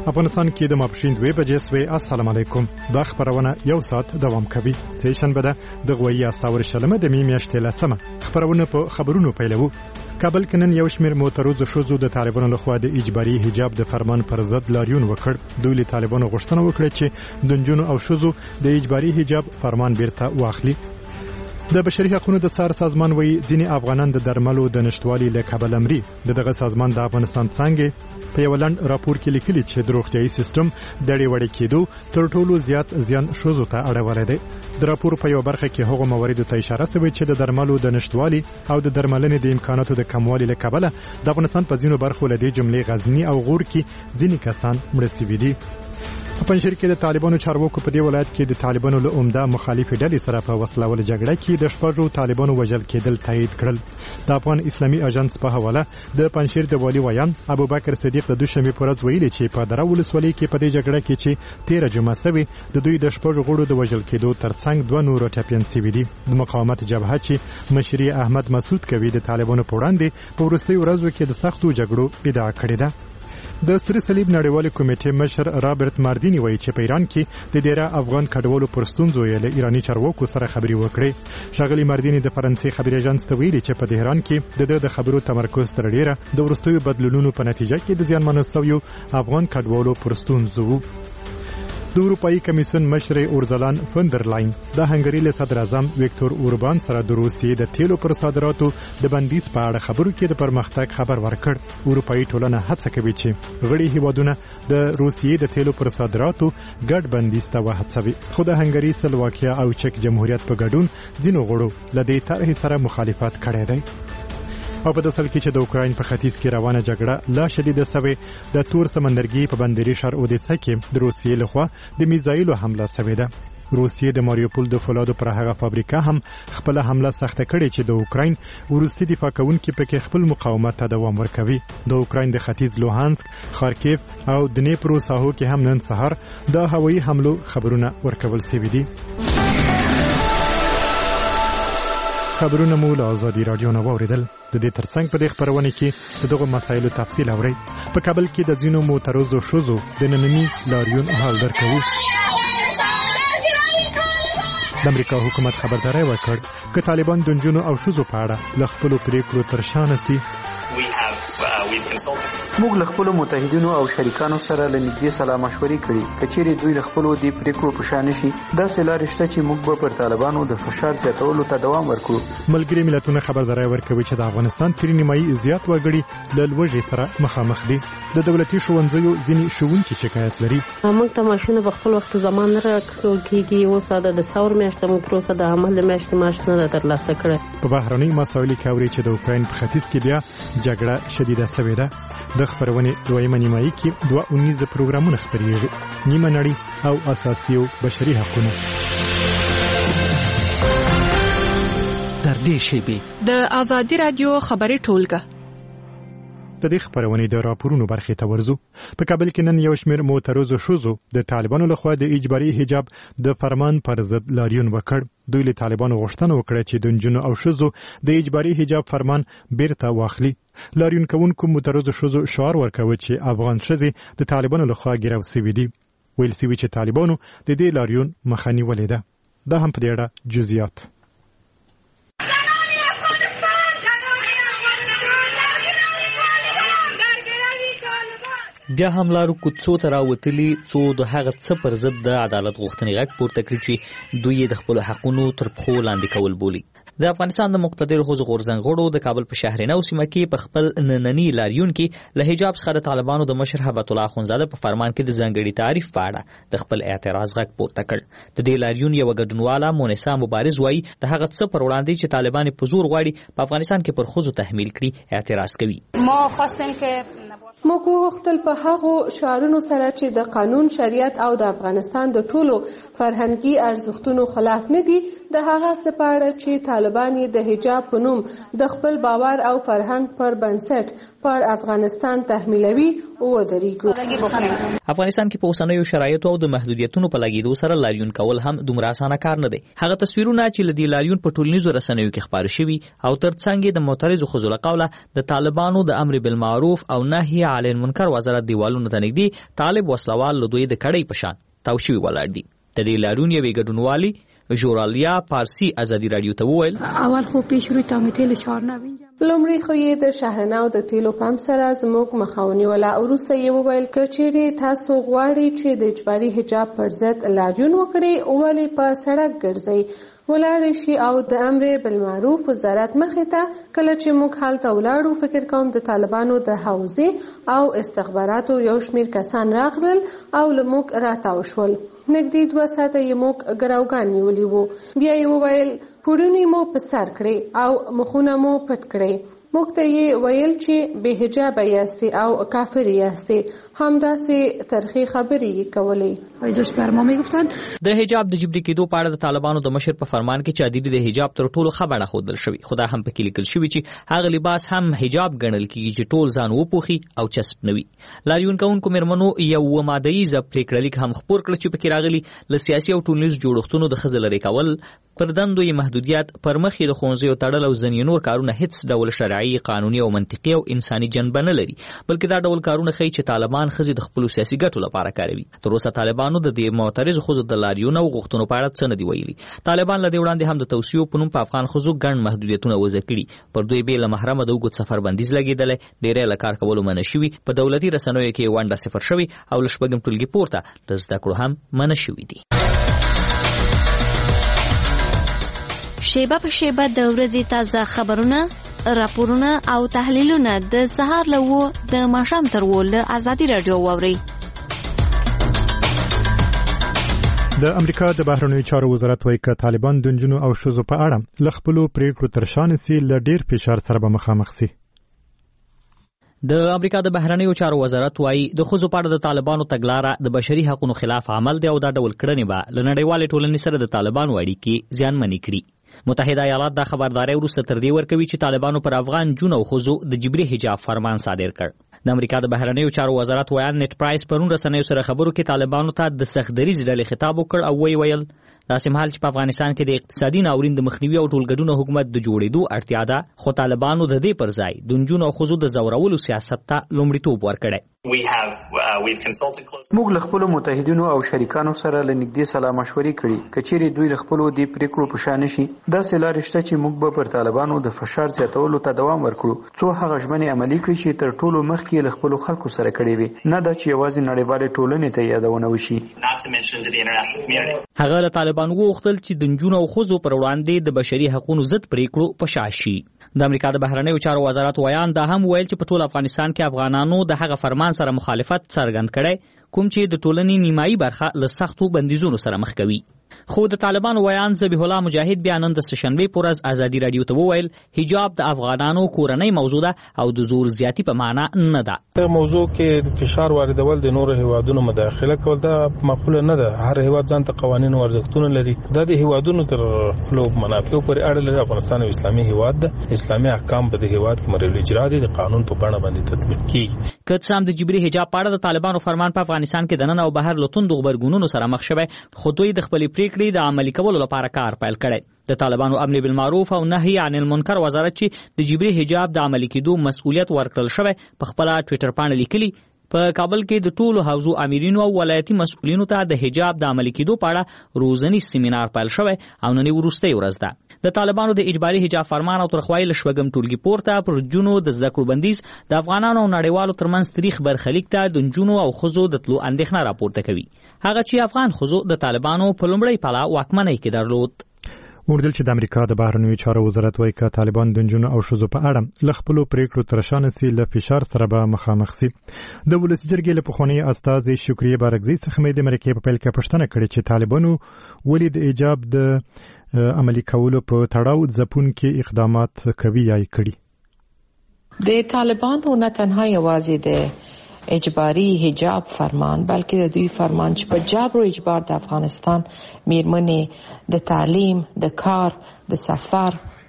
افغانستان کې د ماپښین 2 بجې سوی. السلام علیکم. دا خبرونه یو ساعت دوام کوي. سیشن بده د غوي استاور شلمه د میاشتې لسمه خبرونه په خبرونو پیلو. کابل کې نن یو شمېر معترض شوزو د طالبانو لخوا د اجباري حجاب د فرمان پر ضد لاریون وکړ. دوی له طالبانو غوښتنه وکړه چې د نجونو او شوزو د اجباري حجاب فرمان بیرته واخلي. د بشري حقوقو د څار سازمان وایي ځینې افغانان د درملو د نشټوالي له کبله مري. دغه سازمان د افغانستان څنګه په یو لنډ راپور کې لیکلي چې د روغتيایي سیستم د ډېوړې کېدو تر ټولو زیات زیان شوزو ته اړولې ده. د راپور په یو برخه کې هغه مواردو ته اشاره شوې چې د درملو د نشټوالي او د درملنې د امکاناتو د کموالي له کبله د افغانستان په ځینو برخو له دې جملې غزنی او غور کې ځینې کسان مړ شوي دي. په پنځیر کې د طالبانو چارواکو په دې ولایت کې د طالبانو له عمده مخالفي ډلې سره په وسلواله جګړه کې د شپږو طالبانو وژل کېدل تایید کړل. د افغان اسلامي اژانس په حواله د پنځیر د والي ویان ابوبکر صدیق د دوشنبه پر ورځ ویلي چې په دره ولسوالۍ کې په دې جګړه کې چې 13 جمعه سوي د دوی د شپږو غړو د وژل کېدو ترڅنګ دوه نور ټاپین سوي دي. د مقاومت جبهه چې مشري احمد مسعود کوي د طالبانو په وړاندې په وروستي ورځو کې د سختو جګړو ادعا کړې ده. د سری صلیب نړیوالې کمیټې مشر رابرټ ماردینی وایي چې په ایران کې د ډیره افغان کډوالو پر ستونزو یې له ایرانی چارواکو سره خبري وکړې. ښاغلي ماردینی د فرانسې خبري اژانس ته ویلي چې په تهران کې د خبرو تمرکز تر ډیره د ورستیو بدلونونو په نتیجه کې د زیانمنو شویو افغان کډوالو پر ستونزو. د اروپאי کمیسیون مشر اورزلان فندرلاین د هنګری له صدر اعظم ویکتور اوربان سره د روسیې د تیلو پر صادراتو د بندیز په اړه خبرو کې د پرمختګ خبر ورکړ. اروپאי ټولنه هڅه کوي چې غړي هیوادونه د روسیې د تیلو پر صادراتو ګډ بندیز ته وهڅوي. خو د هنګری سلواکیا او چک جمهوریت په ګډون ځینو غړو له دې طرحې سره مخالفت کړی دی. او په داسل کې چې د اوکراین په ختیځ کې روانه جګړه لا شدیده شوه، د تور سمندرګي په بندري شهر اودیسا کې د روسیې لخوا د میزایلو حمله شوه ده. روسیې د ماریوپول د فولادو پر هغه فابریکه هم خپل حمله سخته کړې چې د اوکراین وروستي دفاع کوونکي پکې خپل مقاومت ته دوام ورکوي. د اوکراین د ختیځ لوهانسک، خارکیف او دنیپرو ساحو کې هم نن سهار د هوایي حملو خبرونه ورکول شوي دي. خبرونه مو له آزادي رادیو نه واوریدل. د دې ترڅنګ په دې خبرونه کې د دغه مسایلو تفصیل اورئ. په کابل کې د ځینو معترضو شوزو د ننني لاریون حال درکوو. د امریکا حکومت خبرداري ورکړ چې طالبان د نجونو او شوزو په اړه له خپلو پریکړو تر شا نشي. موږ له خپلو متحدینو او شریکانو سره له نږدې سلا مشورې کړي. کچېرې دوی له خپلو دې پریکړو په شا نشي، داسې لارې شته چې موږ به پر طالبانو د فشار زیاتولو ته دوام ورکړو. ملګري ملتونه خبرداري ورکوي چې د افغانستان تر نیمایي زیات وګړي له لوږې سره مخامخ دي. د دولتي ښوونځیو ځینې ښوونکي شکایت لري. موږ ته ماشونه په خپل وخت زمان نه راکېږي. اوس د ثور میاشتې موږ تر اوسه د عمل میاشتې معاش نه ترلاسه کړی. په بهرنۍ مسایلو کې اوري چې د اوکراین په ختیځ کې بیا جګړه شدیده شوې ده. د خبرونې دویمه نیمایي کې 2:19 پروګرامونه خپرېږي. نیمه نړۍ او اساسي او بشري حقوقونه. تر دې شیبې د آزادي رادیو خبري ټولګه د دې خبرونې د راپورونو برخې ته ورزو. په کابل کې نن یو شمېر معترض شوزو د طالبانو لخوا د اجباري حجاب د فرمان پر ضد لاریون وکړ. دوی له طالبانو غوښتنه وکړه چې د نجونو او شوزو د اجباري حجاب فرمان بیرته واخلي. لاریون کوونکو معترض شوزو شعار ورکوي چې افغان ښځې د طالبانو لخوا ګیرو شوي دي. ویل شوي چې طالبانو د دې لاریون مخه نیولې ده. دا هم په دې اړه جزئیات. بیا هم لارو کوڅو ته راوتلي څو د هغه څه پر ضد د عدالت غوښتنې غږ پورته کړي چې دوی د خپل حقونو تر پښو لاندې کول بولي. د افغانستان د مقتدر حوزو غورځنګ غړو د کابل په شهرنو سیمه کې په خپل نننی لاریون کې له حجاب څخه د طالبانو د مشر هبت الله اخونزاده په فرمان کې د ځانګړي تعریف په اړه د خپل اعتراض غږ پورته کړ. د دې لاریون یو ګډونواله مونسا مبارز وایي د هغه څه پر وړاندې چې طالبان په زور غواړي په افغانستان کې پر ښځو تحمیل کړي اعتراض کوي. موږ وغوښتل په هغو شعارونو سره چې د قانون، شریعت او د افغانستان د ټولو فرهنګي ارزښتونو خلاف نه دي، د هغه څه په اړه چې طالبان د حجاب په نوم د خپل باور او فرهنګ پر بنسټ پر افغانستان تحمیلوي او ودرېږو. افغانستان کې په اوسنیو شرایطو او د محدودیتونو په لګیدو سره لاریون کول هم دومره اسانه کار نه دی. هغه تصویرونه چې لدی لاریون په ټولنیزو رسنیو کې خبر شوي او ترڅنګ د معترضو ښځو له قوله د طالبانو د امر بالمعروف او نهي عن المنکر وزارت دیوالونو ته نږدې طالب وسلوال له دوی د کړۍ په شان تاو شوي ولاړ دي. د دې لاریون یوې ګډونوالي ژورالیا پارسی ازادي رادیو ته وویل اول خو پیش روی تانګ تیل شهر نه وینځم لومړی خو یې د شهرناو د تیلو پمپ سره زموږ مخاوني ولا وروسته یې وویل کچېرې تاسو غواړئ چې د اجباري حجاب پر ضد لاریون وکړئ ولې په سړک ګرځئ ولاړ شي او د امر بالمعروف وزارت مخې ته کله چې موږ هلته ولاړو فکر کوم د طالبانو د حوزې او استخباراتو یو شمیر کسان راغلل او له موږ راتاو شول. نږدې 2 ساعته یې موږ ګراوګان نیولي وو. بیا یې وویل پوړونی مو په سر کړئ او مخونه مو پټ کړئ. موږ ته یې ویل چې بې حجابه یاستئ او کافر یاستئ. همداسې ترخې خبرې یې کولې. د حجاب د جبري کېدو په اړه د طالبانو د مشر په فرمان کې چې عدیدي د حجاب تر ټولو خبره ښودل شوی. خو دا هم پکې لیکل شوی چې هغه لباس هم حجاب ګڼل کېږي چې ټول ځان وپوښي او چسپ نه وي. لاریون کوونکو مېرمنو یو مادهیزه پرېکړه لیک هم خپور کړ چې پکې راغلي له سیاسي او ټولنیزو جوړښتونو د ښځو لرې کول، پر دندو یې محدودیت، پر مخ یې د ښوونځیو تړل او ځینې نور کارونه هیڅ ډول شرعي، قانوني او منطقي او انساني جنبه نه لري، بلکې دا ډول کارونه ښیي چې طالبان ښځې د خپلو سیاسي ګټو لپاره کاروي. تر اوسه طالبانو د دې معترضو ښځو د لاریون او غوښتنو په اړه څه نه دي ویلي. طالبان له دې وړاندې هم د توصیو په نوم په افغان ښځو ګڼ محدودیتونه وضع کړي. پر دوی بې له محرمه د اوږد سفر بندیز لګېدلی، ډېری له کار کولو منع شوي، په دولتي رسنیو کې ونډه صفر شوي او له 6 ټولګي پورته د زده کړو هم منع شوي دي. شیبه په شیبه د ورځې تازه خبرونه، راپورونه او تحلیلونه د سهار له 9 د ماښام تر 10 له ازادي رادیو واورئ. د امریکا د بهرنیو چارو وزارت وايي چې طالبان د نجونو او ښځو په اړه له خپلو پریکړو تر شا نسي له ډیر فشار سره به مخامخ سي. د امریکا د بهرنیو چارو وزارت وايي د ښځو په اړه د طالبانو تګلاره د بشري حقوقو خلاف عمل دی او دا ډول کړنې به له نړیوالې ټولنې سره د طالبانو اړیکې زیانمنې کړي. متحده ایالات دا خبرداري وروسته تر دې ورکوي چې طالبانو پر افغان جون او ښځو د جبري حجاب فرمان صادر کړ. د امریکا د بهرنیو چارو وزارت ویان نت پرایس پرون رسنیو سره خبرو کې طالبانو ته د سختدریز ډلې خطاب وکړ او ویل داسې مهال چې په افغانستان کې د اقتصادي ناورین د مخنیوي او ټولګډون حکومت د جوړېدو اړتیا ده، خو طالبانو د دې پر ځای د نجونو او ښځو د زورولو سیاست ته لومړیتوب ورکړی. موږ له خپلو متحدینو او شریکانو سره له نږدې سلا مشورې کړي کچېرې دوی له خپلو دې پریکړو په شا نشي. داسې لارې شته چې موږ به پر طالبانو د فشار زیاتولو ته دوام ورکړو څو هغه ژمنې عملي کړي چې تر ټولو مخکې له خپلو خلکو سره کړې وي، نه دا چې یوازې نړیوالې ټولنې ته یادونه وشي. هغه له طالبانو وغوښتل چې د نجونو او ښځو پر وړاندې د بشري حقوقو ضد پریکړو په شا شي. د امریکا د بهرنیو چارو وزارت ویان دا هم ویل چې په ټول افغانستان کې افغانانو د هغه فرمان سره مخالفت څرګند کړي کوم چې د ټولنې نیمایي برخه له سختو بندیزونو سره مخ کوي. خو د طالبانو ویان ذبیح الله مجاهد بیا نن د سهشنبه پر ورځ ازادي رادیو ته وویل حجاب د افغانانو کورنۍ موضوع ده او د زور زیاتی په معنا نه ده. په موضوع کې فشار واردول د نورو هیوادونو مداخله کول دا معقوله نه ده. هر هیواد ځان ته قوانین او ارزښتونه لري. دا د هیوادونو تر لوب منافعو پورې اړه لري. افغانستان یو اسلامي هیواد ده. اسلامي احکام په دې هیواد کې مرول اجرا دي، د قانون په بڼه باندې تطبیق کیږي. که څه هم د جبري حجاب په اړه د طالبانو فرمان په افغانستان کې د نن او بهر له توندو غبرګونونو سره مخ شوی، خو دوی د خپلې پریکړې د عملي کولو لپاره کار پیل کړی. د طالبانو امر بالمعروف او نهي عن المنکر وزارت چې د جبري حجاب د عملي کېدو مسؤلیت ورکړل شوی په خپل ټوئیټر باندې لیکلي په کابل کې د ټولو حوزو امیرینو او ولایتي مسؤلینو ته د حجاب د عملي کېدو په اړه روزنی سیمینار پیل شوی او نن وروستۍ ورځ ده. د طالبانو د اجباري حجاب فرمان او ترخوایي له 6 ټولګي پورته پر جنو د زده کړو بندیز د افغانانو او نړیوالو ترمنځ تاریخ برخلیک ته د جنو او ښځو د تلو اندېښنه راپورته کوي. هغه چې افغان ښځو د طالبانو په لومړی پلا واکمنۍ کې درلود. وردل چې د امریکا د بهرنیو چارو وزارت وايي چې طالبان د نجونو او ښځو په اړه له خپلو پریکړو تر شا نسي له فشار سره به مخامخ سي. د ولسي جرګې له پخواني استازي شکریه بارکزي څخه مې د امریکا په پیل کې پوښتنه کړې چې طالبانو ولې د حجاب د عملي کولو په تړاو ځپونکي اقدامات کوي یا کړي. د طالبانو نه تنها یوازې د اجباري حجاب فرمان بلکې د دوی فرمان چې په جبر او اجبار د افغانستان میرمنې د تعلیم، د کار، د سفر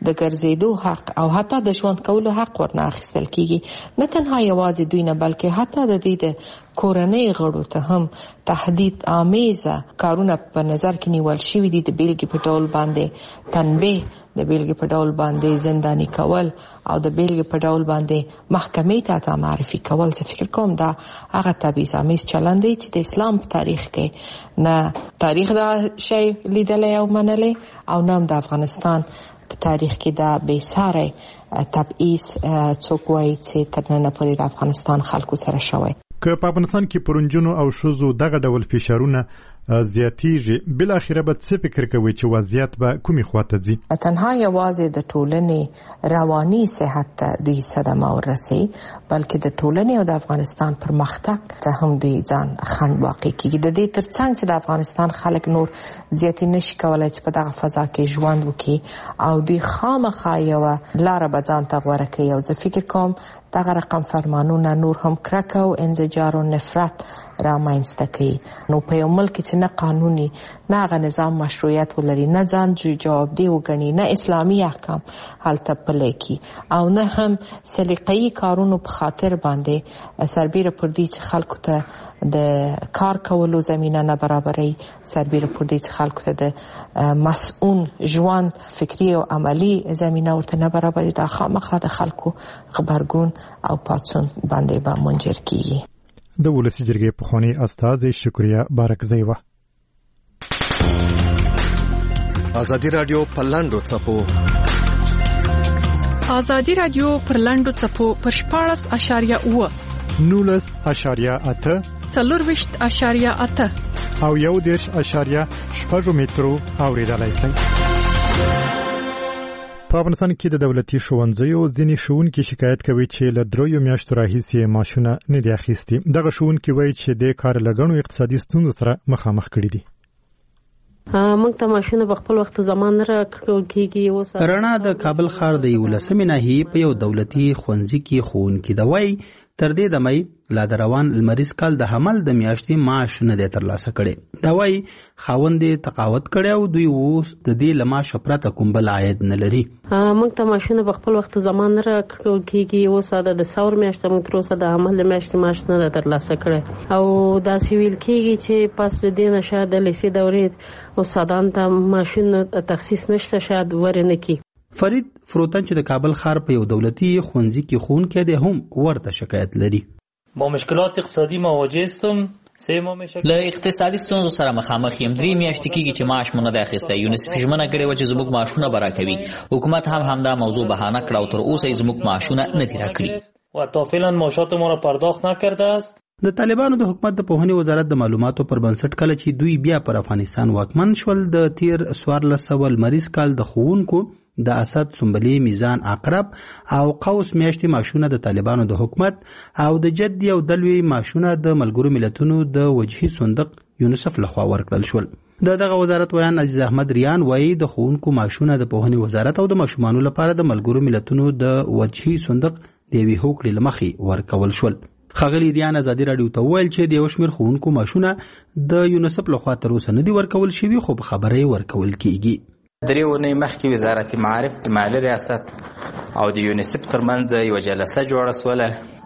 د ګرځېدو حق او حتی د ژوند کولو حق ورنه اخیستل کیږي. نه تنها یوازې دوی نه بلکې حتی د دې د کورنۍ غړو ته هم تهدید آمیزه کارونه په نظر کې نیول شوي دي. د بیلګې په ډول باندې تنبیه، د بیلګې په ډول باندې زنداني کول او د بیلګې په ډول باندې محکمې ته معرفي کول. زه فکر کوم دا هغه تبعیض آمیز چلند دی چې د اسلام په تاریخ کې نه تاریخ دا شی لیدلی او منلی او نه د افغانستان په تاریخ کې دا بېساری تبعیض څوک وایي چې تر ننه پورې د افغانستان خلکو سره شوی. که په افغانستان کې پر نجونو او ښځو دغه ډول فشارونه زیاتیږي، بل اخیره به څه فکر کوي چې وضعیت به کومې خواته ځي؟ تنها یوازې د ټولنې رواني صحت ته دوی صدمه ورسوي، بلکې د ټولنې او د افغانستان پرمختګ ته هم دوی ځان خنډ واقع کیږي. د دې ترڅنګ چې د افغانستان خلک نور زیاتې نشي کولای چې په دغه فضا کې ژوند وکړي او دوی خامخا یوه لاره به ځان ته غوره کوي. او زه فکر کوم دغه رقم فرمانونه نور هم کرکه او انزجار او نفرت رامنځته کوي. نو په یو ملک چې نه قانوني نه هغه نظام مشروعیت ولري، نه ځان جوابدeh وګڼي، نه اسلامي احکام هلته پلي کړي او نه هم سلیقه‌ای کارونو په خاطر باندې سربیره پر دې چې خلکو ته د کار کولو زمینه نه برابري، سربیره پر دې چې خلکو ته د مسؤل ژوند فکری او عملی زمینه ورته نه برابري، دا خامخا د خلکو غبرګون او پاڅون باندې به منجر کیږي. د ولسی جرګې پخوانی استازي شکریا بارکزی و. ازادي رادیو په لاندو څپو ازادي رادیو پر لاندو څپو پر 14.8 19.8 40.8 او 1.6 مترو اوریدلای شئ. په افغانستان کې د دولتي ښوونځیو ځینې ښوونکي شکایت کوي چې له 3 میاشتو راهیسې معاشونه نه دي اخیستي. دغه ښوونکي وایي چې د کار له ګڼو اقتصادي ستونزو سره مخامخ کړي دي. موږ ته معاشونه په خپل وخت زمان نه راکړل کېږي. رڼا د کابل ښار د 11مې ناحیې په یو دولتي ښوونځي کې ښوونکي د وایي تر دې د مې لا د روان لمریز کال د حمل د میاشتې معاش نه دی ترلاسه کړی. دا وایي خاوند یې تقاعد کړی او دوی اوس د دې له معاشه پرته کوم بل عاید نه لري. موږ ته معاشونه په خپل وخت زمان نه راکړل کېږي. اوس د ثور میاشته موږ تر اوسه د حمل میاشتې معاش نه دی ترلاسه کړی او داسې ویل کېږي چې پس د دې نه شاید د لیسې دورې استادان ته معاشونه تخصیص نشته، شاید ورنه کی. فرید فروتن چې د کابل ښار په یو دولتي ښوونځي کې ښوونکی دی هم ورته شکایت لري. با مشکلات اقتصادی مواجه هستم. له اقتصادي ستونزو سره مخامخ یم. 3 میاشتې کېږي چې معاش مونږ نه اخیستی. یونیسف ژمنه کړې وه چې زموږ معاشونه به راکوي. حکومت هم همدا موضوع بهانه کړه او تر اوسه یې زموږ معاشونه نه دي راکړي و تا فعلا معاشات ما را پرداخت نکرده است. د طالبانو د حکومت د پوهنې وزارت د معلوماتو پر بنسټ کله چې دوی بیا پر افغانستان واکمن شول، د تیر 1400 لمریز کال د ښوونکو د اسد، سنبلې، میزان، عقرب او قوس میاشتې معاشونه د طالبانو د حکومت او د جدي او دلوي معاشونه د ملګرو ملتونو د وجهي صندوق یونیسف لخوا ورکړل شول. دغه وزارت ویان عزیز احمد ریان وایي د ښوونکو معاشونه د پوهنې وزارت او د ماشومانو لپاره د ملګرو ملتونو د وجهي صندوق د یوې هوکړې له مخې ورکول شول. ښاغلي ریان ازادي راډیو ته وویل چې د یو شمېر ښوونکو معاشونه د یونیسف لخوا تر اوسه نه دي ورکول شوي، خو په خبره یې ورکول کیږي. 3 ورځې مخکې وزارت معارف د مالی ریاست او د یونیسف ترمنځ یو جلسه جوړه سوله.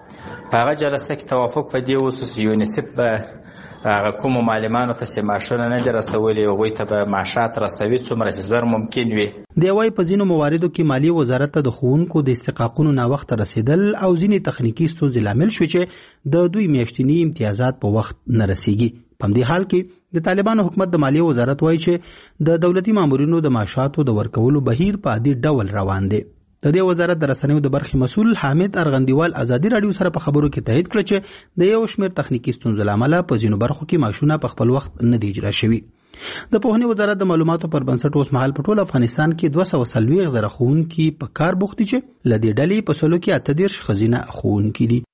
په هغه جلسه کې توافق په دې وسو چې یونیسف به هغه کومو معلمانو ته چې معاشونه نه دي رسولي هغوی ته به معاشات رسوي څومره چې زر ممکن وي. دی وایي په ځینو مواردو کې مالی وزارت ته د ښوونکو د استحقاقونو ناوخته رسېدل او ځینې تخنیکي ستونزې لامل شوې چې د دوی میاشتني امتیازات په وخت نه رسیږي. په همدې حال کې د طالبانو حکومت د مالیې وزارت وایي چې د دولتي مامورینو د معاشاتو د ورکولو بهیر په عادي ډول روان دی. د دې وزارت د رسنیو د برخې مسؤل حامد ارغندیوال ازادي راډیو سره په خبرو کې تایید کړ چې د یو شمېر تخنیکي ستونزو له امله په ځینو برخو کې معاشونه په خپل وخت نه دي اجرا شوي. د پوهنې وزارت د معلوماتو پر بنسټ اوس مهال په ټول افغانستان کې 240,000 ښوونکي په کار بوخت دي چې له دې ډلې په سلو کې 38 ښځینه ښوونکي دي.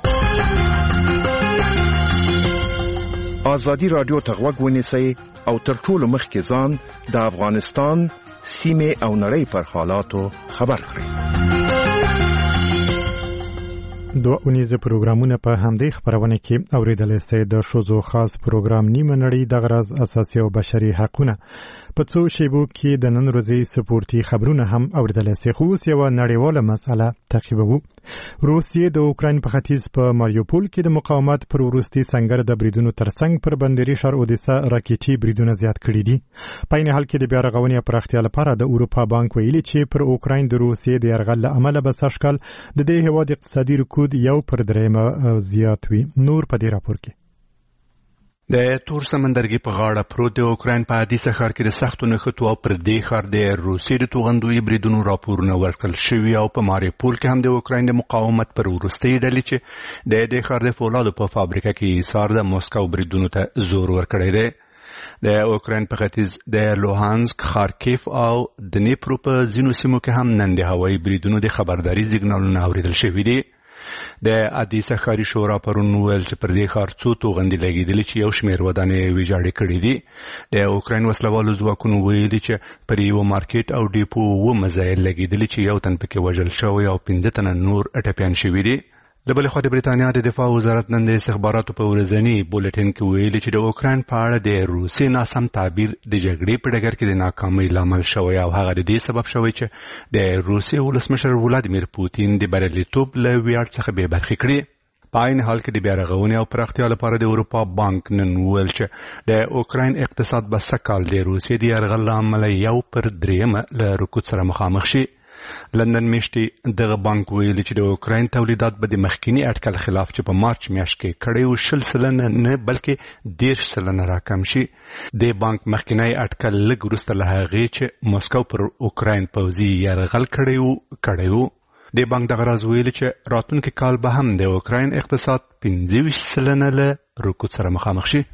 ازادي رادیو ته غوږ ونیسئ او تر ټولو مخکې ځان د افغانستان سیمې او نړۍ پر حالاتو خبر کړئ. دوه اونیزه پروګرامونه په همدې خبرونه کې اوریدل سي د شوزو خاص پروګرام نیمه نړۍ د غرض اساسي او بشري حقوقونه په څو شیبو کې د نن ورځې سپورتي خبرونه هم اوریدل سي خو اوس یو نړیواله مسله تعقیبوو. روسیې د اوکراین په ختیځ په ماریوپول کې د مقاومت پر وروستي سنگر د بریدونو ترڅنګ پر بندري شهر اودیسا راکټي بریدونه زیات کړي دي. په این حال کې د بیا رغونې پراختیا لپاره د اروپا بانک ویلي چې پر اوکراین د روسیې د یرغل له امله به سږکال د دې هیواد اقتصادي رکود یو پر درېمه زیات وي. نور په دې راپور کې د تور سمندرګي په غاړه پروت د اوکراین په حادثه ښار کې د سختو نښتو او پر دې ښار د روسیې د توغندوی بریدونو راپورونه ورکړل شوي او په ماریوپول کې هم د اوکراین د مقاومت پر وروستۍ ډلې چې د دې ښار د فولادو په فابریکه کې ایثار د موسکو بریدونو ته زور ورکړی دی. د اوکراین په ختیځ د لوهانسک، خارکیف او د نیپرو په ځینو سیمو کې هم نن د هوایي بریدونو د خبرداري سیګنالونه اوریدل شوي دي. د حادثه ښاري شورا پرون ویل چې پر دې ښار څو توغندي لګېدلې چې یو شمېر ودانۍ ویجاړې کړې دي. د اوکراین وسلوالو ځواکونو ویلي چې پر یو مارکیټ او ډیپو 7 مزایل لګېدلې چې یو تن پکې وژل شوی او 15 تنه نور ټپیان شوي دي. د بلې خوا د بریتانیا د دفاع وزارت نن د استخباراتو په ورځني بولټین کې ویلي چې د اوکراین په اړه د روسیې ناسم تعبیر د جګړې په ډګر کې د ناکامۍ لامل شوی او هغه د دې سبب شوی چې د روسیې ولسمشر ولادیمیر پوتین د بریالیتوب له ویاړ څخه بې برخې کړي. په عین حال کې د بیا رغونې او پراختیا لپاره د اروپا بانک نن ویل چې د اوکراین اقتصاد به سږکال د روسیې د یرغل له امله یو پر درېیمه له رکود سره مخامخ شي. لندن میاشتې دغه بانک ویلي چې د اوکراین تولیدات به د مخکینی اټکل خلاف چې په مارچ میاشت کې کړی و 10% نه بلکې 10% راکم شي. د بانک مخکینی اټکل لږ وروسته له هغې چې موسکو پر اوکراین پوځي یرغل کړی و. د بانک دغه راز ویلي چې راتلونکي کال به هم د اوکراین اقتصاد 25% له رکود سره مخامخ شي.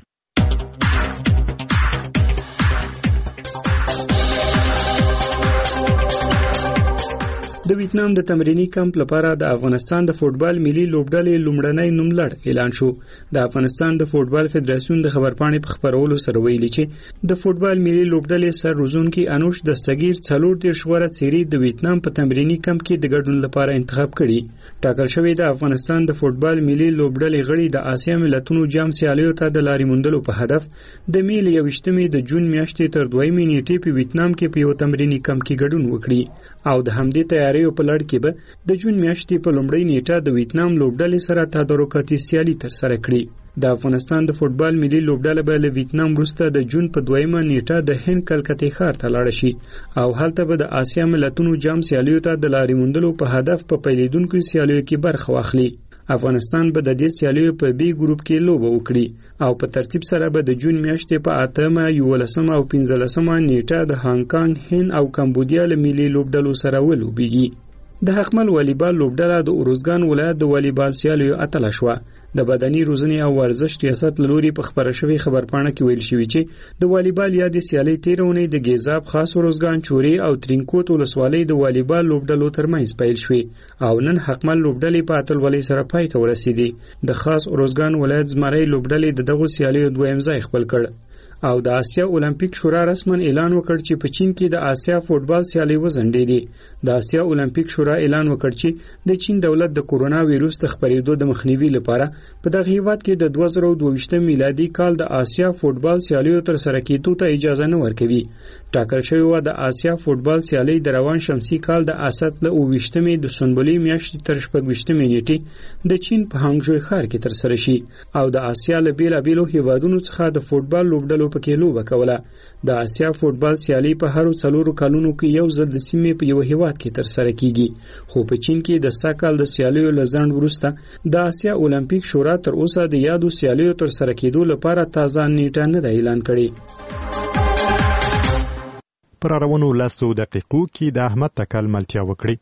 د ویتنام د تمرینی کمپ لپاره د افغانستان د فوټبال ملي لوبډلې لومړنی نوملړ اعلان شو. د افغانستان د فوټبال فدراسیون د خبرپاڼې په خبرولو سره ویلي چې د فوټبال ملي لوبډلې سر روزونکي انوش دستګیر 40 غوړه څیري د ویتنام په تمرینی کمپ کې د ګډون لپاره انتخاب کړي. ټاکل شوی د افغانستان د فوټبال ملي لوبډلې غړي د آسیا ملتونو جام سیالیو ته د لارې موندلو په هدف د میل 21 د جون میاشتې تر 2 نیټې په ویتنام کې په یو تمرینی کمپ کې ګډون وکړي او د همدې تیاری په لړ کې به د جون میاشتې په لومړۍ نیټه د ویتنام لوبډلې سره تدارکاتي سیالي ترسره کړي. د افغانستان د فوټبال ملي لوبډله به له ویتنام وروسته د جون په 2 نیټه د هند کلکتې ښار ته لاړه شي او هلته به د آسیا ملتونو جام سیالیو ته د لارې موندلو په هدف په پیلېدونکو سیالیو کې برخه واخلي. افغانستان به د دې سیالیو په بي ګروپ کې لوبه وکړي او په ترتیب سره به د جون میاشتې په 8 11 او 15 نیټه د هانګ کانګ، هند او کمبودیا له ملي لوبډلو سره ولوبېږي. د حکمل والیبال لوبډله د اروزګان ولایت د والیبال سیالیو اتله شوه. د بدني روزنې او ورزش ریاست لوري په خبره شوی خبرپاڼه کې ویل شوی چې د والیبال یادې سیالۍ تیرونې د ګیزاب خاص اروزګان، چوري او ترینکوټ ولسوالۍ د والیبال لوبډلو ترمنځ پیل شوې او نن حکمل لوبډلې په اتلولۍ سره پای ته ورسېدې. د خاص اروزګان ولایت زمری لوبډلې د دغو سیالیو دویم ځای خپل کړ او د آسیا اولمپیک شورا رسماً اعلان وکړ چې په چین کې د آسیا فوټبال سیالۍ وځنډېدې. د آسیا اولمپیک شورا اعلان وکړ چې د چین دولت د کورونا وایروس د خپرېدو د مخنیوي لپاره په دغه هیواد کې د 2022 میلادي کال د آسیا فوټبال سیالیو ترسره کېدو ته اجازه نه ورکوي. ټاکل شوی و د آسیا فوټبال سیالۍ د روان شمسي کال د اسد له 28 د سنبلې میاشتې تر 26 نیټې د چین په هانګژو ښار کې ترسره شي او د آسیا له بیلابیلو هیوادونو څخه د فوټبال لوبډلو پکې لوبه کوله. د آسیا فوټبال سیالۍ په هر 4 کلونو کې یو ځل د سیمې په یو هیواد کې ترسره کیږي خو په چین کې د ساکال د سیالیو لزند وروسته د آسیا اولمپیک شورا تر اوسه د یادو سیالیو ترسره کېدو لپاره تازه نیټه نه اعلان کړي. پر روانو لاسو دقیقو کې د احمد تکل ملتیا وکړي.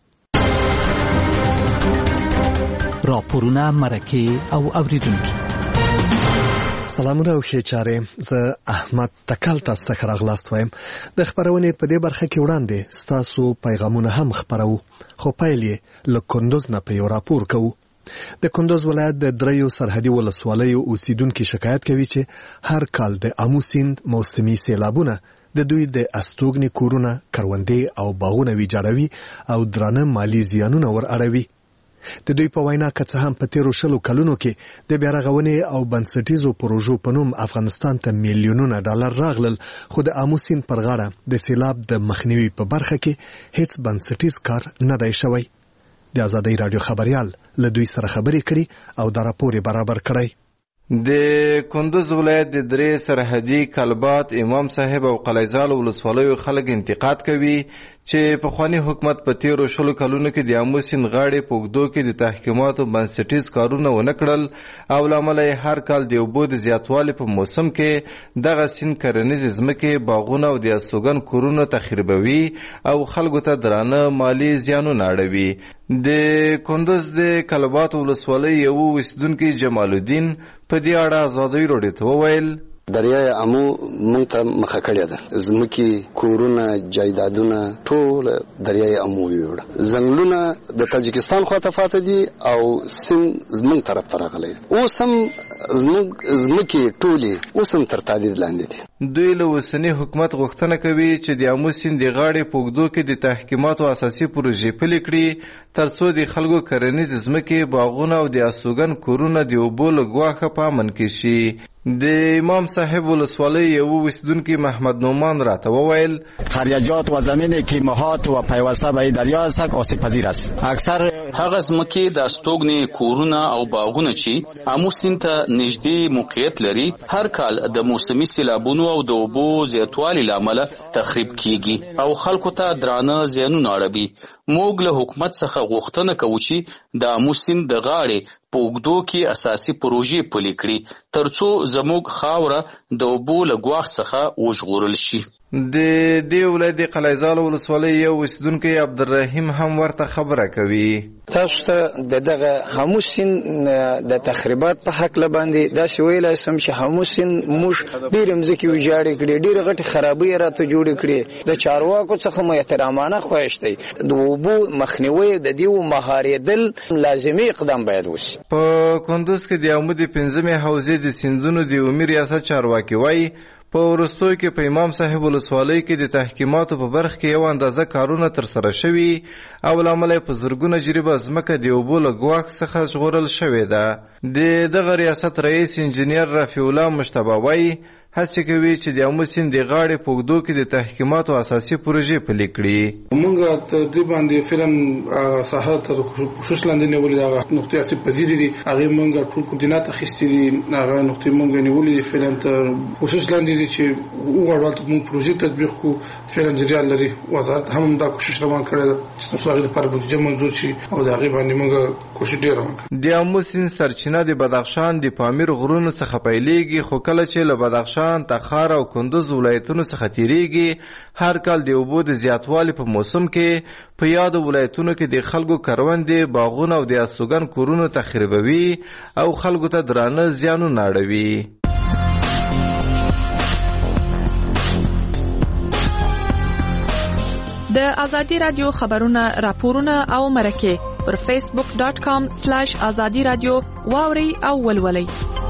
راپورونه مرکه او اوریدونکو سلامونه او ښه چارې. زه احمد تکل تاسو ته راغلاست وایم. د خبرونې په دې برخه کې وړاندې ستاسو پیغامونه هم خبرو خو پیل یې له کندوز نه په یو راپور کوو. د کندوز ولایت د دریو سرحدي ولسوالیو اوسیدونکو شکایت کوي چې هر کال د آمو سیند موسمي سیلابونه د دوی د استوګنې کورونه، کروندې او باغونه ویجاړوي او درانه مالی زیانونه ور اړوي. د دوی په وینا که څه هم په تیرو 20 کلونو کې د بیارغونې او بنسټیزو پروژو په نوم افغانستان ته میلیونونه ډالر راغلل، خو د آمو سیند پر غاړه د سیلاب د مخنیوي په برخه کې هیڅ بنسټیز کار نه دی شوی. د آزادۍ رادیو خبريال له دوی سره خبرې کړي او دا راپور برابر کړی. د کندوز ولایت د درې سرحدي کلبات امام صاحب او قلیزال ولسوالیو خلک انتقاد کوي چې پخوانی حکومت په تیرو 20 کلونو کې د آمو سیند غاړې په اوږدو کې د تحکیماتو بنسټیز کارونه ونه کړل او له امله یې هر کال د اوبو د زیاتوالي په موسم کې دغه سیند کرنیزې ځمکې، باغونه او د استوګن کورونه تخریبوي او خلکو ته درانه مالی زیانونه اړوي. د کندوز د کلبات ولسوالۍ یو اوسیدونکی جمال الدین په دې اړه آزادۍ راډیو ته وویل: دریای امو مونږ ته مخه کړې ده، ځمکې، کورونه، جایدادونه ټول دریای امو ویوړه. ځنګلونه د تاجکستان خواته فاته دي او سیند زمونږ طرف ته راغلی. اوس هم ځمکې ټولې اوس هم تر تهدید لاندې دي. دوی له اوسني حکومت غوښتنه کوي چې د آمو سیند د غاړې په اوږدو کې د تحکیماتو اساسي پروژې پلي کړي ترڅو د خلکو کرنیز ځمکې، باغونه او د استوګن کورونه د اوبو له ګواښه په امن کې شي. د امام صاحب ولسوالی یو اوسیدونکی محمد نومان راته وویل: خریجات و زمین کیمهات و پیوسته به دریا است آسیب پذیر است. اکثر هغه ځمکې د استوګنې کورونه او باغونه چې آمو سیند ته نږدې موقعیت لري هر کال د موسمي سیلابونو او د اوبو زیاتوالي له امله تخریب کیږي او خلکو ته درانه زیانونه اړوي. موږ له حکومت څخه غوښتنه کوو چې د آمو سیند د غاړې په اوږدو کې اساسي پروژې پلي کړي ترڅو زموږ خاوره د اوبو له ګواښ څخه وژغورل شي. د دې ولایت د قلیزال ولسوالۍ یو اوسیدونکی عبدالرحیم هم ورته خبره کوي. تاسو ته دغه آمو سیند د تخریبات په حق باندې دا ویلای سم چې آمو سیند موږ ډېر مځکې ویجاړې کړې، ډېر غټې خرابۍ راته جوړې کړې. د چارواکو څخه مو احترامانه خواهش دی د اوبو مخنیوي د دې مهارېدل لازمي اقدام باید وشي. په کندوز کې د آمو د 5مې حوزې د سیندونو د عمومي ریاست چارواکي وایي په وروستیو کې په امام صاحب ولسوالۍ کې د تحکیماتو په برخه کې یو اندازه کارونه ترسره شوي او له امله په زرګونه جریبه ځمکه د اوبو له ګواښ څخه ژغورل شوې ده. د دغه ریاست رئیس انجینیر رفیع الله مشتبه وایي هڅه کوي چې د آمو سیند د غاړې په اوږدو کې د تحکیماتو اساسي پروژې پلي کړي. موږ ته د باندې فعلا ساحه ته کوشش لاندې نیولې ده، هغه نقطې اساسي پذیر دي، هغه موږ ټول کوردینات اخیستې دي، هغه نقطې موږ نیولې دي. فعلا ته کوشش لاندې دي چې وګړو ته موږ پروژې تطبیق کوو. فعلا جریان لري، وزارت هم دا کوشش روان کړی ده چې تاسو هغه لپاره بودیجه منظور شي او دا هغه باندې موږ کوشش ډیر روان کړو. د آمو سیند سرچینه د بدخشان د پامیر غرونو څخه پیلېږي، خو کله چې له بدخشان، تخار او کندوز ولایتونو څخه تیریږي هر کال د اوبو د زیاتوالي په موسم کې په یاد ولایتونو کې د خلکو کروندې، باغونه او د استوګن کورونه تخریبوي او خلکو ته درانه زیانونه اړوي. د آزادی رادیو خبرونه، راپورونه او مرکه پر facebook.com/azadi radio واوري او ولولي.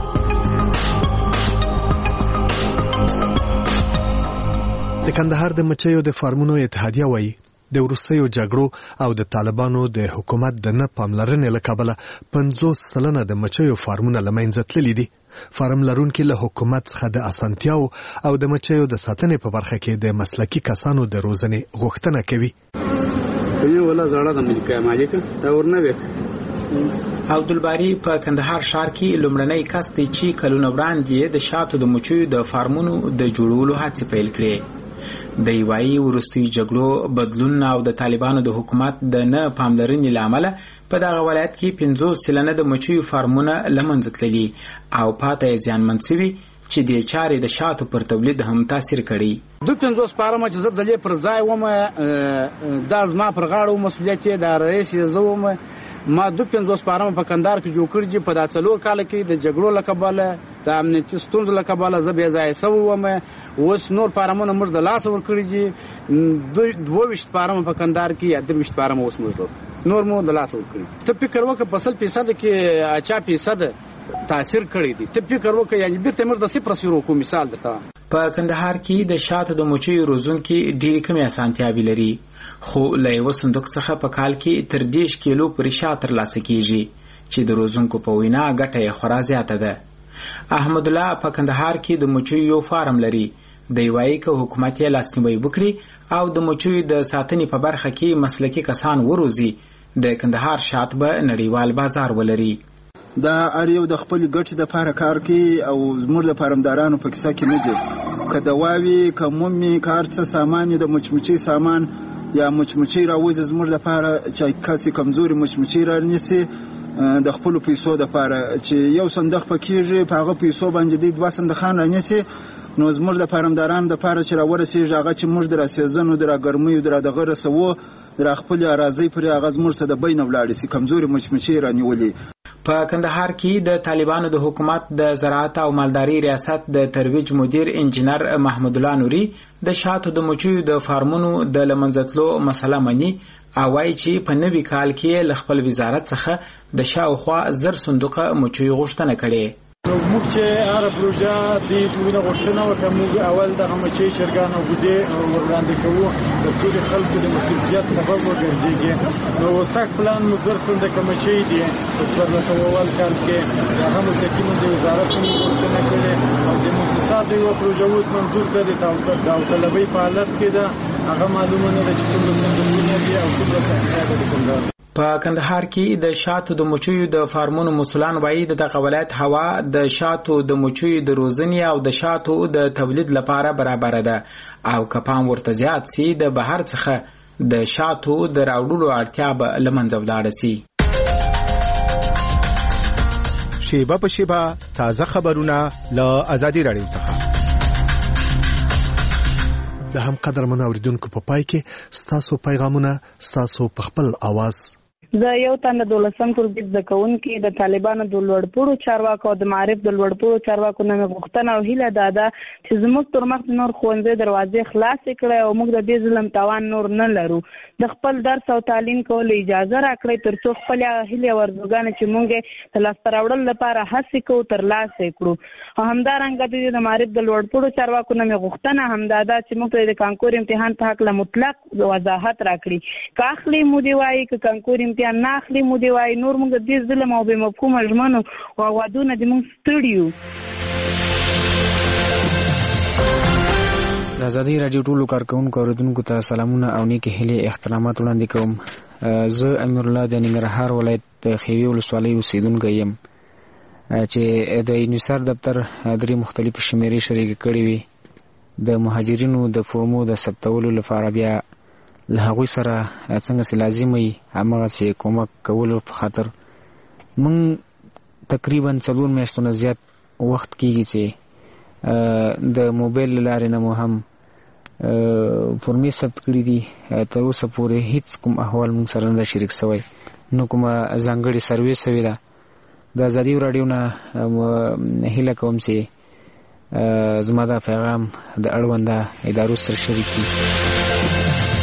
د کندهار د مچیو د فارمونو اتحادیه وایي د وروستیو جګړو او د طالبانو د حکومت د نه پاملرنې له کبله 50% د مچیو فارمونه له منځه تللي دي. فارم لرونکي له حکومت څخه د اسانتیاو او د مچیو د ساتنې په برخه کې د مسلکي کسانو د روزنې غوښتنه کوي. ولا زړه د ملکه مالک دا ورنه وک عبدالباری په کندهار ښار کې لومړنی کس دی چې کلونه وړاندې د شاتو د مچیو د فارمونو د جوړولو هڅې پیل کړې. د یوایي وروستیو جګړو بدلون او د طالبانو د حکومت د نه پاملرنې له امله په دغه ولایت کې 50% د مچیو فارمونه له منځه تللي او پاته یې زیانمن شوي چې د چارې د شاتو پر تولید هم تاثیر کړی. 250 فارمه چې زه د لې پر ځای وم دا زما پر غاړه مسؤلیت دی، د رئیس زه وم. ما 250 فارمه په کندهار کې جوړ کړی چې په دا 4 کال کې د جګړو له کبله د امنیتي ستونزو له کبله زه بې ځایه شوی وم. اوس نور فارمونه موږ د لاسه ورکړي دي، 22 فارمه په کندهار کې یا 23 فارمه اوس موږ نور مو د لاسه ورکړي. ته فکر وکړه په 100% کې 80% تاثیر کړی دی. ته فکر وکړه یعنی بیرته موږ د 0 شروع کوو. مثال درته په کندهار کې د شاتو د مچیو روزونکي ډېرې کمې اسانتیاوې لري، خو له یوه صندوق څخه په کال کې تر 10 کیلو پورې شات ترلاسه کیږي چې د روزونکو په وینا ګټه یې خورا زیاته ده. احمد الله په کندهار کې د مچیو یو فارم لري. د وایي که حکومت یې لاسنیوي وکړي او د مچیو د ساتنې په برخه کې مسلکي کسان وروزي، د کندهار شات به نړیوال بازار ولري. دا هر یو د خپل ګټې دپاره کار کوي او زموږ د فارمدارانو په کیسه کې نه دي. که دواوي که مومي که هر څه سامان د مچمچۍ سامان یا مچمچۍ راوځي زموږ دپاره چې کسې کمزوري مچمچۍ رانیسي د خپل پیسو دپاره چې یو صندوق پکېږي په هغه پیسو باندې دوی 2 صندوقان رانیسي، نو زموږ د فارمدارانو دپاره چې راورسېږي هغه چې موږ د راسیزنو د راګرمیو د دغه رسوو د خپلې اراضۍ پورې هغه زموږ څخه د بین ولاړې سي کمزوري مچمچۍ رانیولې. په کندهار کې د طالبانو د حکومت د زراعت او مالداري ریاست د ترویج مدیر انجینر محمد الله نوري د شاتو د مچیو د فارمونو د لمنځتلو مسله مني او وايي چې په نوي کال کې له خپل وزارت څخه د شاوخوا 1000 صندوقه مچیو غوښتنه کړې. موږ چې هر پروژه د ټولو غوښتنه وکړه، موږ اول د مچۍ چرګان او بوزې وړاندې کوو د ټولو خلکو د مسؤلیت سبب وګرځي. نو سخت پلان موږ 1000 صندوقه مچۍ دي په 1400 کال کې هغه مستقیم د وزارت غوښتنه کړې او د مؤسساتو یو پروژه اوس منظور کړي د طلبي په حالت کې ده. هغه معلومه نه ده چې کوم صندوقونه دي او کوم څه دي. په کندهار کې د شاتو د مچیو د فارمونو مسؤلان وایي د دغه ولایت هوا د شاتو د مچیو د روزنې او د شاتو د تولید لپاره برابر ده او که پام ورته زیات سي د بهر څخه د شاتو د راوړلو اړتیا به له منځه ولاړه سي. شیبه په شیبه تازه خبرونه له ازادي راډیو څخه. د هم قدر منوریدونکو په پای کې ستاسو پیغامونه ستاسو په خپل आवाज. زه یو تن د 12م ټولګي زده کوونکي د طالبانو د لوړپوړو چارواکو او د معارف د لوړپوړو چارواکو نه غوښتنه او هیله ده چې زموږ تر مخ نور ښوونځي دروازې خلاصې کړي او موږ د دې ظلم توان نور نه لرو. د خپل درس او تعلیم کولو اجازه راکړي تر څو خپل هیله او ارزوګانې چې موږ د لاسته راوړلو لپاره هڅې کوو ترلاسه کړو. او همدارنګه د معارف د لوړپوړو چارواکو نه غوښتنه همدا ده چې موږ د کانکور امتحان په حق له مطلق وضاحت راکړي. که اخلي مو دی وایي که کانکور امتحان نه اخلي مو دی وایي، نور موږ د دې ظلم او بې مفهومه ژمنو او وعدونه د موږ ستړي یو. د ازادي راډیو ټولو کارکونکو اوریدونکو ته سلامونه او نیکې هیلې احترامات وړاندې کوم. زه امیر الله د ننګرهار ولایت د خیوي ولسوالۍ اوسیدونکی یم چې د یونیسر دفتر درې مختلفې شمیرې شریکې کړې وي د مهاجرینو د فورمو د ثبتولو لپاره. بیا له هغوی سره څنګه چې لازم وي هماغسې کومک کولو په خاطر موږ تقریبا 4 میاشتو نه زیات وخت کېږي چې د موبایل له لارې نه مو هم فورمې ثبت کړي دي. تر اوسه پورې هیڅ کوم احوال موږ سره نه شریک شوی، نو کومه ځانګړې سروې شوې ده. د ازادي راډیو نه هیله کوم چې زما دا پیغام د اړونده ادارو سره شریک کړي.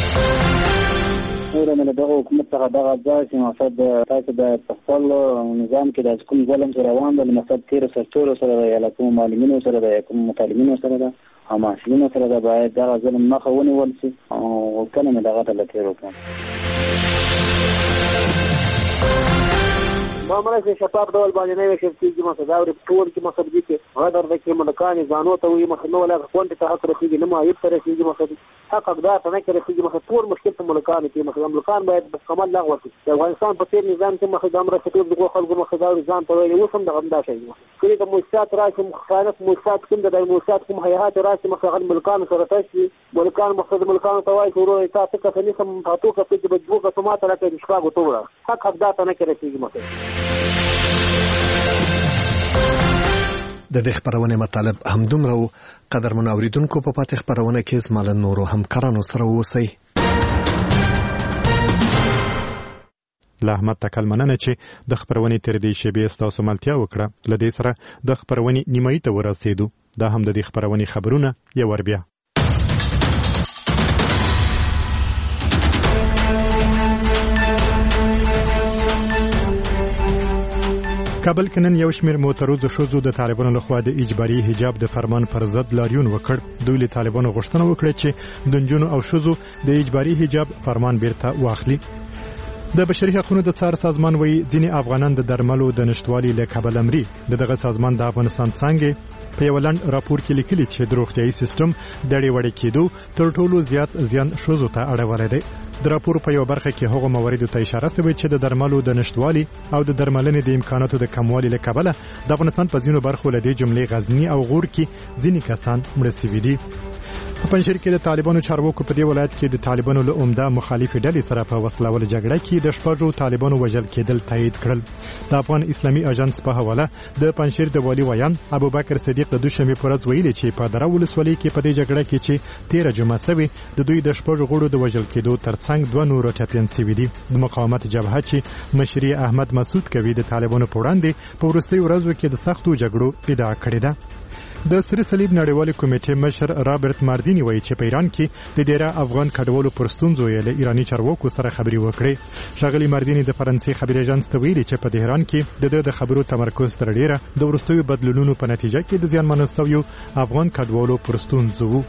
د دغه حکومت څخه دغه ځای چې مقصد تاسو د خپل نظام کې د کوم ظلم سره روان دی، مقصد تیر سرتورو سره دی یا کوم معلمینو سره دی یا کوم مطالبینو سره دی او محصلینو سره دی، باید دغه ظلم مخه ونیول شي او کله مې دغه ته لکې وکړم. معامله چې شفاف ډول باندې نه وشي چې مقصد دا ټول کې مقصد دي چې غدر د کې ملکان ځانو ته وي مخ نو ولا کوونټ ته حق رسیږي نه مایب ته رسیږي مقصد حق اقدار ته نه رسیږي مقصد ټول مشکل ته ملکان کې مقصد ملکان باید کمال لغوه شي. د افغانستان په تیر نظام کې مقصد امر فتور د خلکو مقصد ځان ته وي وسم د غندا شي کړي د مؤسسات راشي مخالف مؤسسات کوم د مؤسسات کوم هيئات راشي مقصد ملکان سره تاسو ملکان مقصد ملکان ته وایي ورو تاسو څه نه سم تاسو کې د بجو کا سمات راکې شکا غوټوره حق اقدار ته نه رسیږي مقصد. د دې خبرونه مطالب همدومره وو. قدر منوریدونکو په پاتې خبرونه کې زمال نورو همکارانو سره اوسئ. له احمد تکل مننه چې د خبرونې تر دې شیبې ستاسو ملتیا وکړه. له دې سره د خبرونې نیمایي ته ورسېدو. دا هم د دې خبرونې خبرونه یو ور بیا. کابل کې نن یو شمېر معترضو ښځو د طالبانو لخوا د اجباري حجاب د فرمان پر ضد لاریون وکړ. دوی له طالبانو غوښتنه وکړه چې د نجونو او ښځو د اجباري حجاب فرمان بیرته واخلي. د بشري حقوقو د څار سازمان وایي ځینې افغانان د درملو د نشټوالي له کبله مري. دغه سازمان د افغانستان څنګه په یو لنډ راپور کې لیکلي چې د روغتیايي سیستم د وړې کېدو تر ټولو زیات زیان ښځو ته اړولی دی. د راپور په یو برخه کې هغو مواردو ته اشاره شوې چې د درملو د نشټوالي او د درملنې د امکاناتو د کموالي له کبله د افغانستان په ځینو برخو له دې جملې غزني او غور کې ځینې کسان مړه شوي دي. په پنجشیر کې د طالبانو چارواکو په دې ولایت کې د طالبانو له عمده مخالفې ډلې سره په وسله وال جګړه کې د 6 طالبانو وژل کېدل تایید کړل. د افغان اسلامي اژانس په حواله د پنجشیر د والي ویان ابوبکر صدیق د دوشنبه پر ورځ ویلي چې په درو ولسوالۍ کې په دې جګړه کې چې 13 جمعه شوی د دوی د 6 غړو د وژل کېدو ترڅنګ 2 نور ټاپین شوي دي. د مقاومت جبهه چې مشري احمد مسعود کوي د طالبانو په وړاندې په وروستي ورځو کې د سختو جګړو ادعا کړې ده. د سره صلیب نړیوالې کمیټې مشر رابرټ ماردینی وایي چې په ایران کې د ډیره افغان کډوالو پر ستونزو یې له ایراني چارواکو سره خبرې وکړې. ښاغلي ماردینی د فرانسې خبري اژانس ته ویلي چې په تهران کې د خبرو تمرکز تر ډیره د وروستیو بدلونونو په نتیجه کې د زیانمنو شویو افغان کډوالو پر ستونزو وو.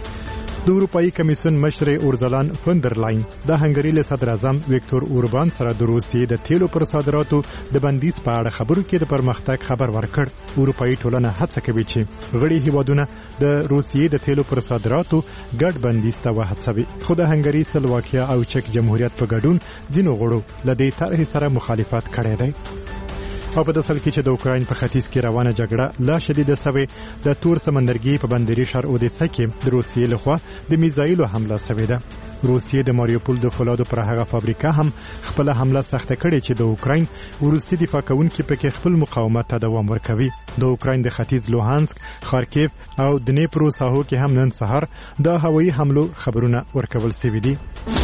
د اروپאי کمیسیون مشر اورزلان فندرلاین د هنګری له صدر اعظم ویکتور اوربان سره د روسیې د تیلو پر صادراتو د بندیز په اړه خبرو کې د پرمختګ خبر ورکړ. اروپאי ټولنه هڅه کوي چې غړي هیوادونه د روسیې د تیلو پر صادراتو ګډ بندیز ته وهڅوي. خو د هنګری سلواکیا او چک جمهوریت په ګډون ځینو غړو له دې طرحې سره مخالفت کړی دی. او په داسل کې چې د اوکراین په ختیځ کې روانه جګړه لا شدیده شوې، د تور سمندرګي په بندري ښار اودیسا کې د روسیې لخوا د میزایلو حمله شوې ده. روسیې د ماریوپول د فولادو پر هغه فابریکه هم خپل حمله سخته کړې چې د اوکراین وروستي دفاع کوونکي پکې خپل مقاومت ته دوام ورکوي. د اوکراین د ختیځ لوهانسک، خارکیف او دنیپرو ساحو کې هم نن سهار د هوایي حملو خبرونه ورکول شوي دي.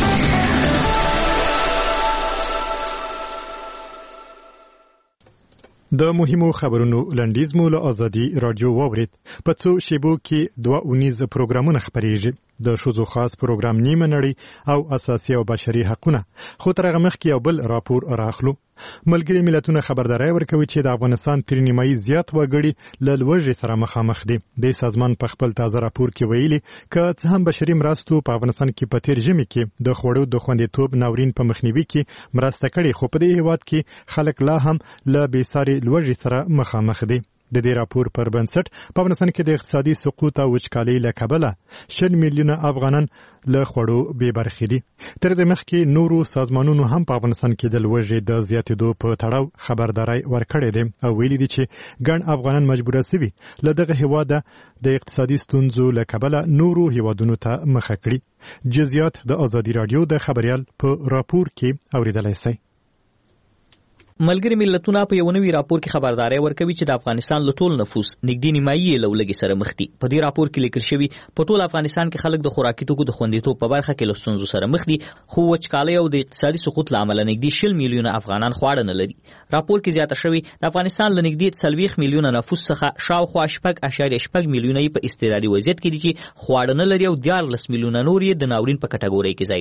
د مهمو خبرونو لنډیز مو له ازادي رادیو واورید. په څو شیبو کې 2 پروګرامونه خبرېږي. د شوزو خاص پروګرام نیمه نړۍ او اساسي او بشري حقوقونه. خو تر هغه مخکې یو بل راپور راخلو. ملګري ملتونه خبرداري ورکوي چې د افغانستان تر نیمایي زیات وګړي له لوږې سره مخامخ دي. د سازمان په خپل تازه راپور کې ویلي چې څه هم بشري مرستو په افغانستان کې په تیر ژمي کې د خوړو د خوندیتوب ناورین په مخنیوي کې مرسته کړې، خو په دې هیواد کې خلک لا هم له بېساري لوږې سره مخامخ دي. د دې راپور پر بنسټ په افغانستان کې د اقتصادي سقوط او وچکالۍ له کبله 6 میلیونه افغانان له خوړو بې برخې دي. تر دې مخکې نورو سازمانونو هم په افغانستان کې د لوږې د زیاتېدو په تړاو خبرداري ورکړې ده او ویلي دي چې ګڼ افغانان مجبور شوي له دغه هیواده د اقتصادي ستونزو له کبله نورو هیوادونو ته مخه کړي. جزئیات د ازادي رادیو د خبريال په راپور کې اوریدلای شئ. ملګری ملتونه په یو نوي راپور کې خبرداري ورکوي چې د افغانستان له ټول نفوس نږدې نیمایي له لوږې سره مخ دي. په دې راپور کې لیکل شوی په ټول افغانستان کې خلک د خوراکي توکو د خوندیتوب په برخه کې له ستونزو سره مخ دي، خو وچکالۍ او د اقتصادي سقوط له امله نږدې 6 میلیونه افغانان خواړه نه لري. راپور کې زیاته شوی د افغانستان له نږدې 40 میلیونه نفوس څخه شاوخوا 8.8 میلیونه په استعراضي وضعیت کې دي چې خواړه نه لري او 14 میلیونه نور یې د ناورین په کټګورۍ کې ځای